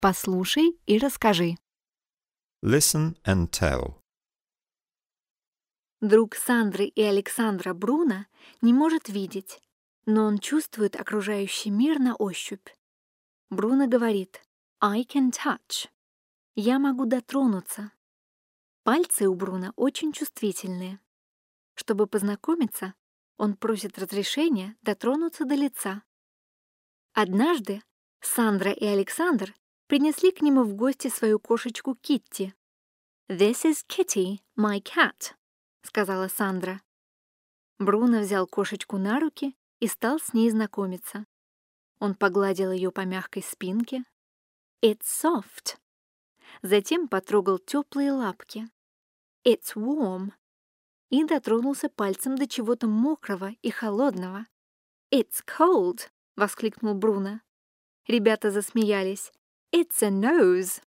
Послушай и расскажи. Listen and tell. Друг Сандры и Александра Бруно не может видеть, но он чувствует окружающий мир на ощупь. Бруно говорит «I can touch». «Я могу дотронуться». Пальцы у Бруно очень чувствительные. Чтобы познакомиться, он просит разрешения дотронуться до лица. Однажды Сандра и Александр принесли к нему в гости свою кошечку Китти. «This is Kitty, my cat», — сказала Сандра. Бруно взял кошечку на руки и стал с ней знакомиться. Он погладил ее по мягкой спинке. «It's soft». Затем потрогал теплые лапки. «It's warm». И дотронулся пальцем до чего-то мокрого и холодного. «It's cold», — воскликнул Бруно. Ребята засмеялись. «It's a nose».